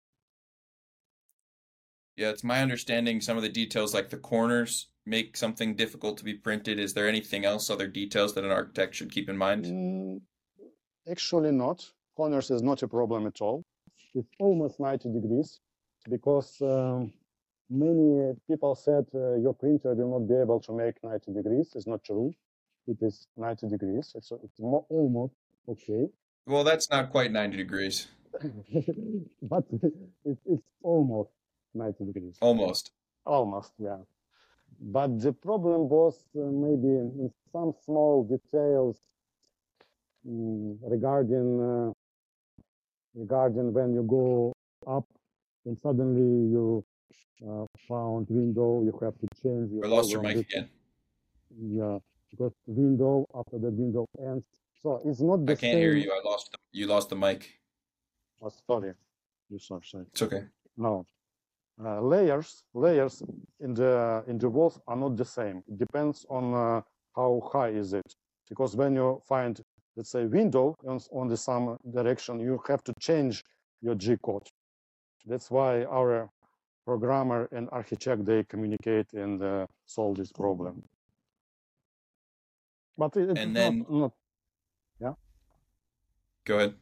Yeah, it's my understanding some of the details, like the corners, make something difficult to be printed. Is there anything else, other details that an architect should keep in mind? Mm, actually not. Corners is not a problem at all. It's almost ninety degrees because um, many people said uh, your printer will not be able to make ninety degrees. It's not true. It is ninety degrees. It's, it's more, almost okay. Well, that's not quite ninety degrees. But it, it's almost ninety degrees. Almost. Almost, yeah. But the problem was uh, maybe in some small details mm, regarding uh, regarding when you go up and suddenly you uh, found window, you have to change your I lost your program. mic This, again. yeah, because window after the window ends, so it's not I the can't hear same. you. I lost the, you lost the mic. Oh, sorry, you sorry, sorry. It's okay. No, uh, layers layers in the in the walls are not the same. It depends on uh, how high is it, because when you find, let's say, window on, on the some direction, you have to change your G code. That's why our programmer and architect, they communicate and uh, solve this problem. But it, it's And not then not yeah. Go ahead.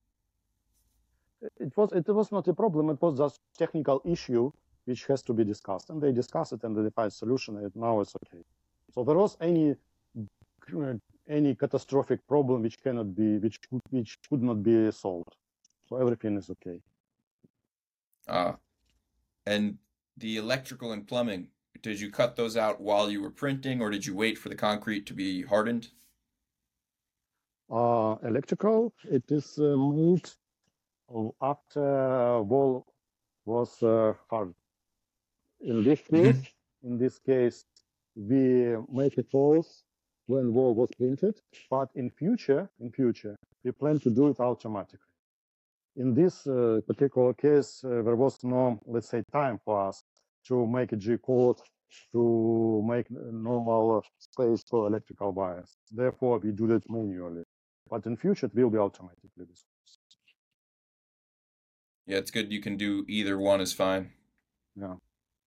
It was it was not a problem. It was just technical issue which has to be discussed, and they discuss it and they find solution. And now it's okay. So there was any any catastrophic problem which cannot be which which could not be solved. So everything is okay. Uh, and the electrical and plumbing, did you cut those out while you were printing, or did you wait for the concrete to be hardened? Uh, electrical, it is uh, made after wall was uh, hard. In this case, mm-hmm. in this case, we make it walls when wall was printed, but in future, in future, we plan to do it automatically. In this uh, particular case, uh, there was no, let's say, time for us to make a G code, to make normal space for electrical wires. Therefore, we do that manually. But in future, it will be automatically. Yeah, it's good. You can do either one is fine. Yeah.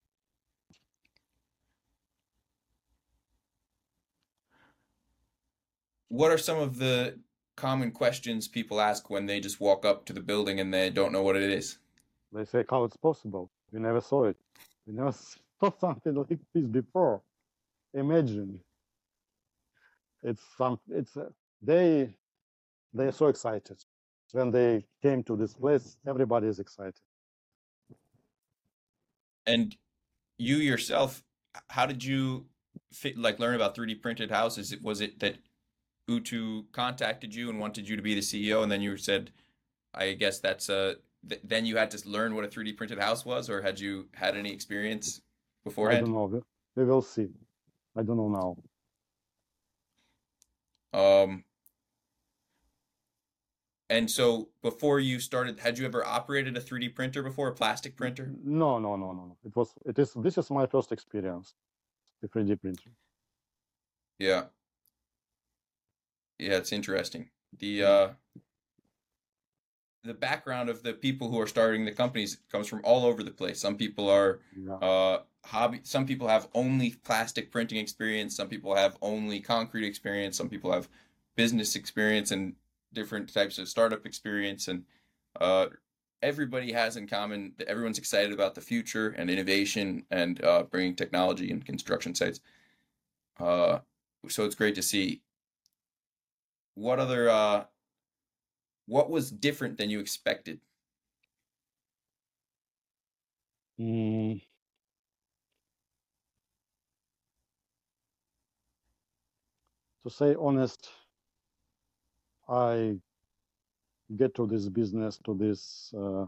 What are some of the common questions people ask when they just walk up to the building and they don't know what it is? They say, how it's possible? We never saw it. We never saw something like this before. Imagine. It's some, it's, uh, they, they're so excited. When they came to this place, everybody is excited. And you yourself, how did you fit, like learn about three D printed houses? Was it that Utu contacted you and wanted you to be the C E O, and then you said, I guess that's a, th- then you had to learn what a three D printed house was, or had you had any experience beforehand? I don't know. We will see. I don't know now. Um, and so before you started, had you ever operated a three D printer before, a plastic printer? No, no, no, no. It was, it is, this is my first experience, the three D printer. Yeah. Yeah, it's interesting. The uh, the background of the people who are starting the companies comes from all over the place. Some people are yeah. uh, hobby. Some people have only plastic printing experience. Some people have only concrete experience. Some people have business experience and different types of startup experience. And uh, everybody has in common that everyone's excited about the future and innovation and uh, bringing technology in construction sites. Uh, so it's great to see. What other, uh, what was different than you expected? Mm. To say honest, I get to this business, to this, uh,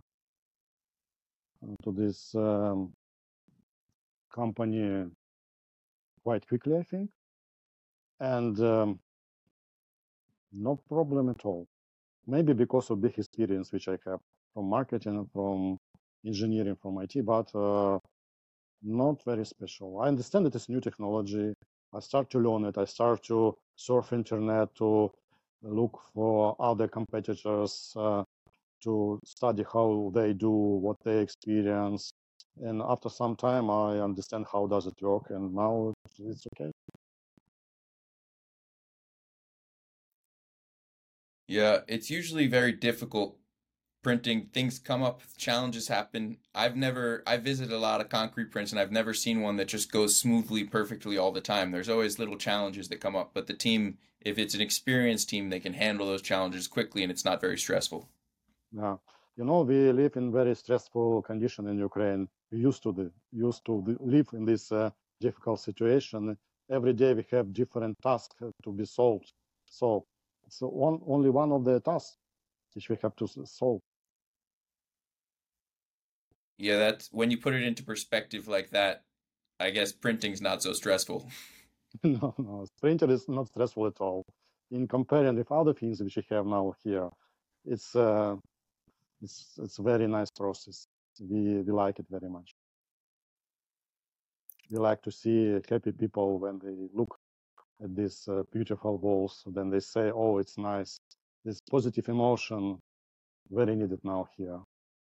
to this um, company quite quickly, I think, and um, no problem at all. Maybe because of big experience which I have from marketing and from engineering, from I T, but uh, not very special. I understand it is new technology. I start to learn it. I start to surf internet, to look for other competitors, uh, to study how they do, what they experience. And after some time, I understand how does it work, and now it's okay. Yeah, it's usually very difficult printing. Things come up, challenges happen. I've never, I visited a lot of concrete prints and I've never seen one that just goes smoothly, perfectly all the time. There's always little challenges that come up, but the team, if it's an experienced team, they can handle those challenges quickly and it's not very stressful. Yeah, you know, we live in very stressful condition in Ukraine. We used to the, used to live in this uh, difficult situation. Every day we have different tasks to be solved. So it's one, only one of the tasks which we have to solve. Yeah, that's when you put it into perspective like that, I guess printing's not so stressful. No, no, printer is not stressful at all. In comparing with other things which we have now here, it's uh, it's it's a very nice process. We we like it very much. We like to see happy people when they look at these uh, beautiful walls. Then they say, "Oh, it's nice." This positive emotion, very needed now here.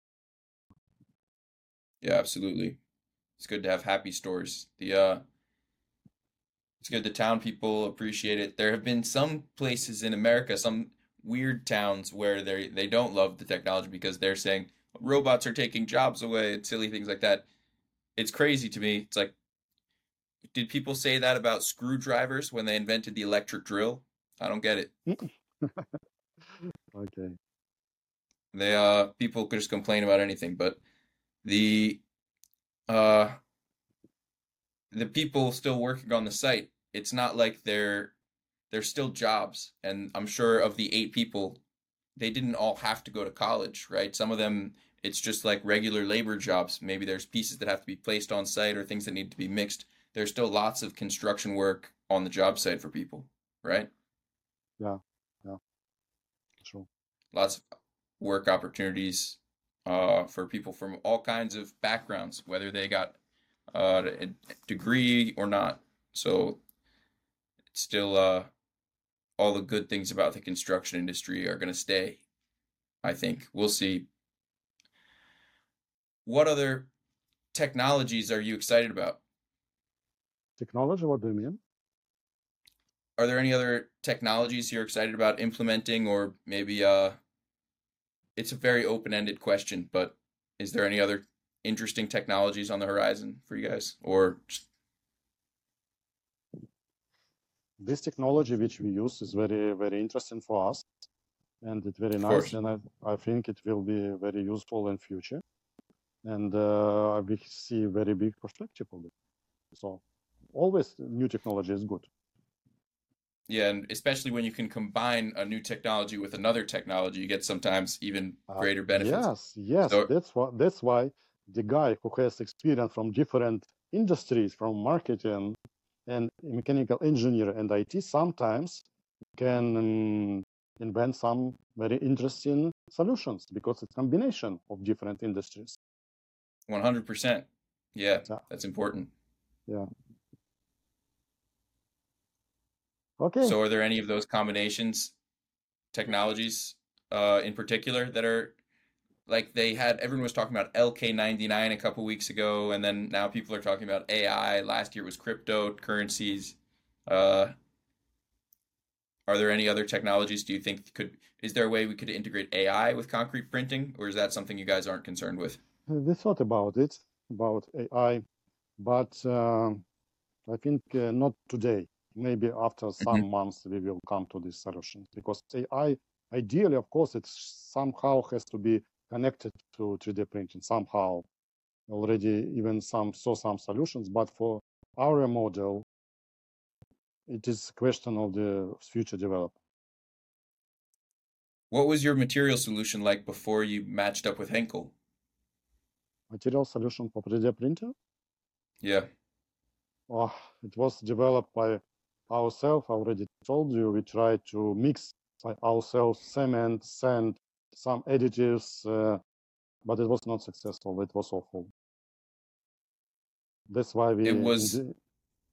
Yeah, absolutely. It's good to have happy stories. The uh, it's good the town people appreciate it. There have been some places in America, some weird towns where they they don't love the technology because they're saying robots are taking jobs away and silly things like that. It's crazy to me. It's like, did people say that about screwdrivers when they invented the electric drill? I don't get it. Okay. They uh people could just complain about anything, but the uh the people still working on the site, it's not like they're they're still jobs. And I'm sure of the eight people, they didn't all have to go to college, right? Some of them, it's just like regular labor jobs. Maybe there's pieces that have to be placed on site or things that need to be mixed. There's still lots of construction work on the job site for people, right? Yeah. Yeah. True. Lots of work opportunities uh, for people from all kinds of backgrounds, whether they got uh, a degree or not. So it's still uh, all the good things about the construction industry are going to stay, I think. We'll see. What other technologies are you excited about? Technology, what do you mean? Are there any other technologies you're excited about implementing, or maybe uh, it's a very open-ended question, but is there any other interesting technologies on the horizon for you guys, or just... This technology which we use is very, very interesting for us, and it's very Of nice, course. and I, I think it will be very useful in future, and uh, we see very big perspective of it. So always new technology is good. Yeah, and especially when you can combine a new technology with another technology, you get sometimes even Uh, greater benefits. yes, yes, So, that's why that's why the guy who has experience from different industries, from marketing and mechanical engineer and I T, sometimes can um, invent some very interesting solutions because it's combination of different industries. one hundred percent. Yeah, Yeah, that's important. yeah. Okay. So, are there any of those combinations, technologies, uh, in particular that are like they had, everyone was talking about L K ninety-nine a couple weeks ago, and then now people are talking about A I. Last year was cryptocurrencies. Uh, are there any other technologies do you think could, is there a way we could integrate A I with concrete printing, or is that something you guys aren't concerned with? We thought about it, about A I, but uh, I think uh, not today. Maybe after some Hmm. months we will come to this solution because A I, ideally, of course, it somehow has to be connected to three D printing somehow. Already even some saw some solutions, but for our model, it is a question of the future development. What was your material solution like before you matched up with Henkel? Material solution for three D printer? Yeah. Oh, it was developed by ourselves. I already told you we tried to mix by ourselves cement, sand, some additives, uh, but it was not successful. It was awful. That's why we It in was, the,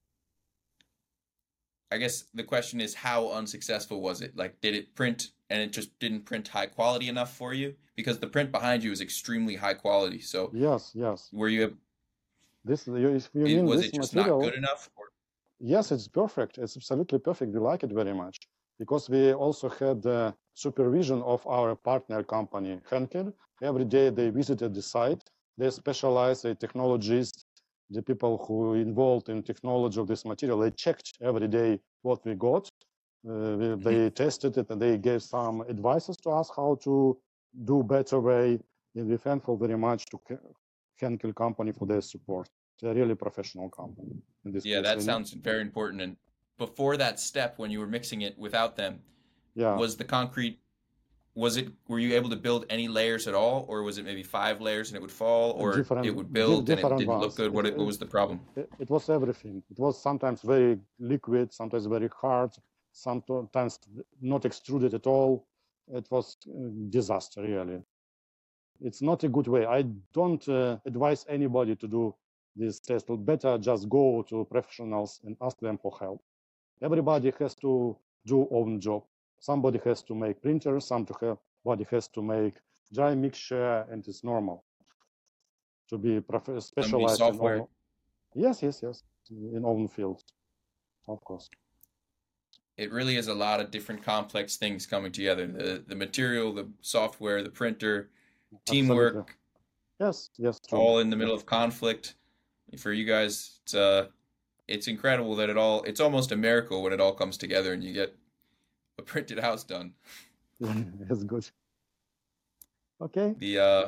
I guess the question is, how unsuccessful was it? Like, did it print and it just didn't print high quality enough for you? Because the print behind you is extremely high quality. So yes, yes. were you, This if you it, mean was this it just not good material, enough? Or... yes, it's perfect. It's absolutely perfect. We like it very much because we also had the supervision of our partner company, Henkel. Every day they visited the site. They specialize the technologists, the people who involved in technology of this material. They checked every day what we got. Uh, we, Mhm. they tested it and they gave some advices to us how to do better way. And we're thankful very much to Henkel company for their support. They're a really professional company in this Yeah, case. that They know, sounds very important. And before that step, when you were mixing it without them, yeah, was the concrete, was it, were you able to build any layers at all? Or was it maybe five layers and it would fall, or it would different di- build and it different didn't look ones. good? It, What, it, what it, was the problem? it, it was everything. It was sometimes very liquid, sometimes very hard, sometimes not extruded at all. It was a disaster, really. It's not a good way. I don't uh, advise anybody to do this test. Better just go to professionals and ask them for help. Everybody has to do own job. Somebody has to make printers, somebody has to make dry mixture, and it's normal to be prof- Somebody specialized in software. own. Yes, yes, yes, in own fields, of course. it really is a lot of different complex things coming together. The the material, the software, the printer, Absolutely. teamwork, Yes, yes, true. all in the middle of conflict. For you guys, it's uh it's incredible that it all it's almost a miracle when it all comes together and you get a printed house done. It's good. Okay. The uh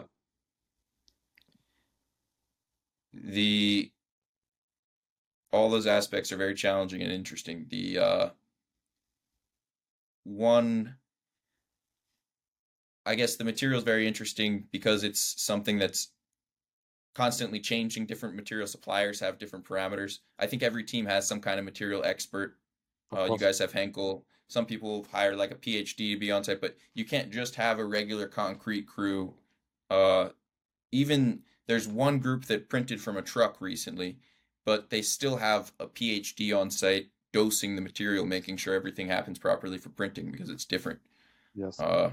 the all those aspects are very challenging and interesting. The uh one I guess the material is very interesting because it's something that's constantly changing. Different material suppliers have different parameters. I think every team has some kind of material expert. Of Uh, you course. guys have Henkel. Some people hire like a PhD to be on site, but you can't just have a regular concrete crew. Uh, even there's one group that printed from a truck recently, but they still have a PhD on site dosing the material, making sure everything happens properly for printing because it's different. Yes. Uh,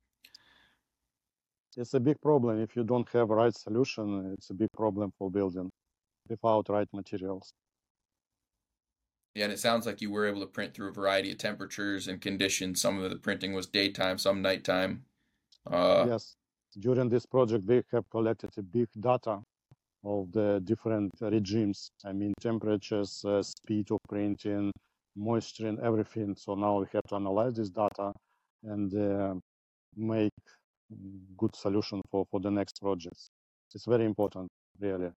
It's a big problem. If you don't have a right solution, it's a big problem for building without right materials. Yeah, and it sounds like you were able to print through a variety of temperatures and conditions. Some of the printing was daytime, some nighttime. Uh, Yes. During this project, we have collected a big data of the different regimes. I mean, temperatures, uh, speed of printing, moisture, and everything. So now we have to analyze this data and uh, make good solution for, for the next projects. It's very important, really.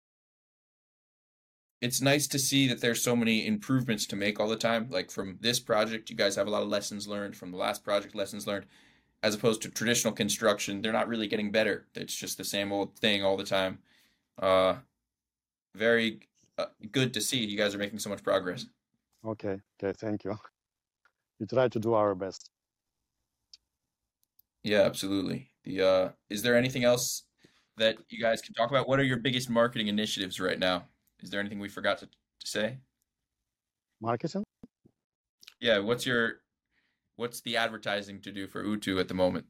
it's nice to see that there's so many improvements to make all the time. Like from this project, you guys have a lot of lessons learned. From the last project, lessons learned. As opposed to traditional construction, they're not really getting better. It's just the same old thing all the time. Uh, very uh, good to see you guys are making so much progress. Okay, okay, thank you. We try to do our best. Yeah, absolutely. The uh, is there anything else that you guys can talk about? What are your biggest marketing initiatives right now? Is there anything we forgot to, to say? Marketing? Yeah, what's your what's the advertising to do for Utu at the moment?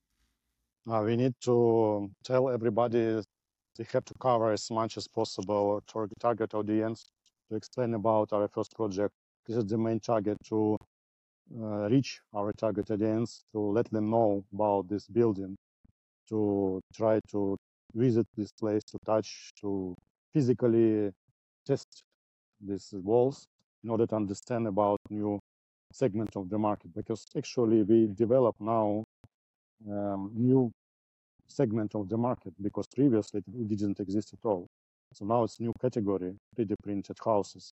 Uh, we need to tell everybody they have to cover as much as possible tar- target audience to explain about our first project. This is the main target to uh, reach our target audience, to let them know about this building, to try to visit this place, to touch, to physically test these walls in order to understand about new segment of the market. Because actually we develop now um, new segment of the market because previously it didn't exist at all. So now it's new category, three D printed houses.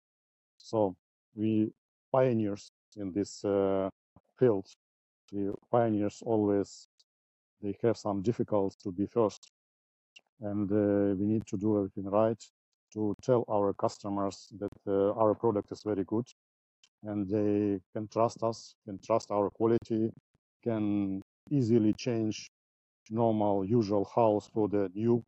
So we pioneers in this uh, field. The pioneers always they have some difficulties to be first, and uh, we need to do everything right to tell our customers that uh, our product is very good, and they can trust us, can trust our quality, can easily change normal usual house for the new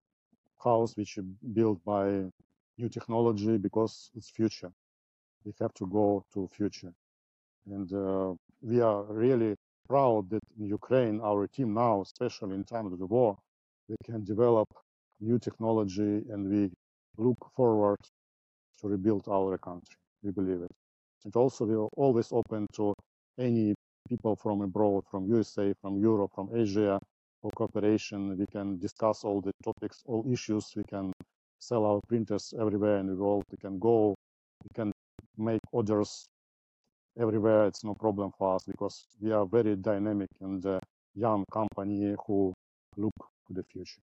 house which is built by new technology because it's future. We have to go to future. And uh, we are really proud that in Ukraine, our team now, especially in time of the war, we can develop new technology and we look forward to rebuild our country. We believe it. And also we are always open to any people from abroad, from U S A, from Europe, from Asia, for cooperation. We can discuss all the topics, all issues. We can sell our printers everywhere in the world. We can go, we can make orders everywhere. It's no problem for us because we are very dynamic and uh, young company who look to the future.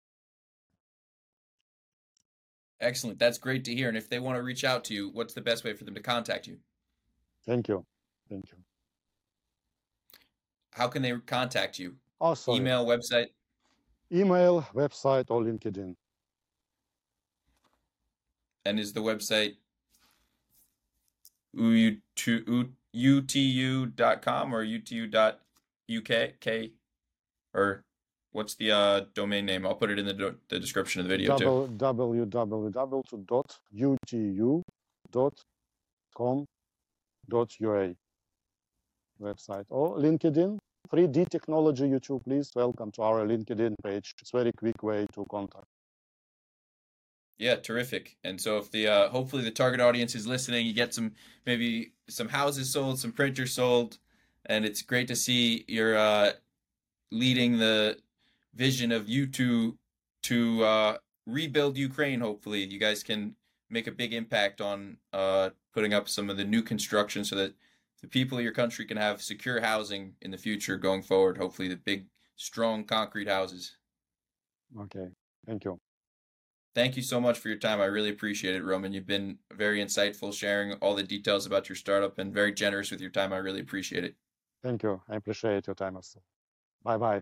Excellent. That's great to hear. And if they want to reach out to you, what's the best way for them to contact you? Thank you. Thank you. How can they contact you? Oh, sorry. Email, website? Email, website, or LinkedIn. And is the website u t u dot com or u t u dot u k? K? Or what's the uh, domain name? I'll put it in the, do- the description of the video too. w w w dot u t u dot com dot u a website or LinkedIn. three D Technology YouTube, please welcome to our LinkedIn page. It's a very quick way to contact. Yeah, terrific. And so if the uh, hopefully the target audience is listening, you get some maybe some houses sold, some printers sold, and it's great to see you're uh, leading the vision of you two to uh, rebuild Ukraine. Hopefully, you guys can make a big impact on uh, putting up some of the new construction so that the people of your country can have secure housing in the future going forward. Hopefully, the big, strong concrete houses. Okay, thank you. Thank you so much for your time. I really appreciate it, Roman. You've been very insightful, sharing all the details about your startup and very generous with your time. I really appreciate it. Thank you. I appreciate your time also. Bye bye.